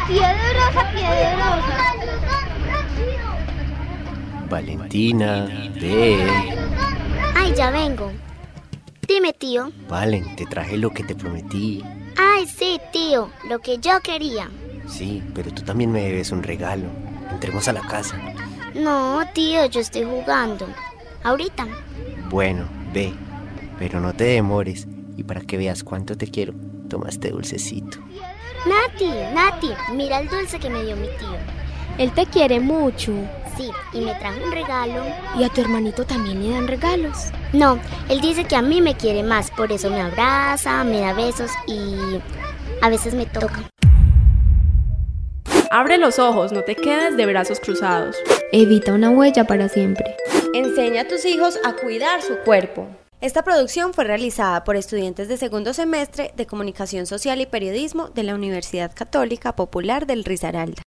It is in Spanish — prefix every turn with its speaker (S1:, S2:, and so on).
S1: Piedrosa, piedrosa.
S2: Valentina, ve.
S3: Ay, ya vengo. Dime, tío.
S2: Valen, te traje lo que te prometí.
S3: Ay, sí, tío, lo que yo quería.
S2: Sí, pero tú también me debes un regalo. Entremos a la casa.
S3: No, tío, yo estoy jugando. Ahorita.
S2: Bueno, ve, pero no te demores. Y para que veas cuánto te quiero, toma este dulcecito.
S3: Nati, mira el dulce que me dio mi tío.
S4: Él te quiere mucho.
S3: Sí, y me trajo un regalo.
S4: ¿Y a tu hermanito también le dan regalos?
S3: No, él dice que a mí me quiere más, por eso me abraza, me da besos y a veces me toca.
S5: Abre los ojos, no te quedes de brazos cruzados.
S4: Evita una huella para siempre.
S6: Enseña a tus hijos a cuidar su cuerpo. Esta producción fue realizada por estudiantes de segundo semestre de Comunicación Social y Periodismo de la Universidad Católica Popular del Risaralda.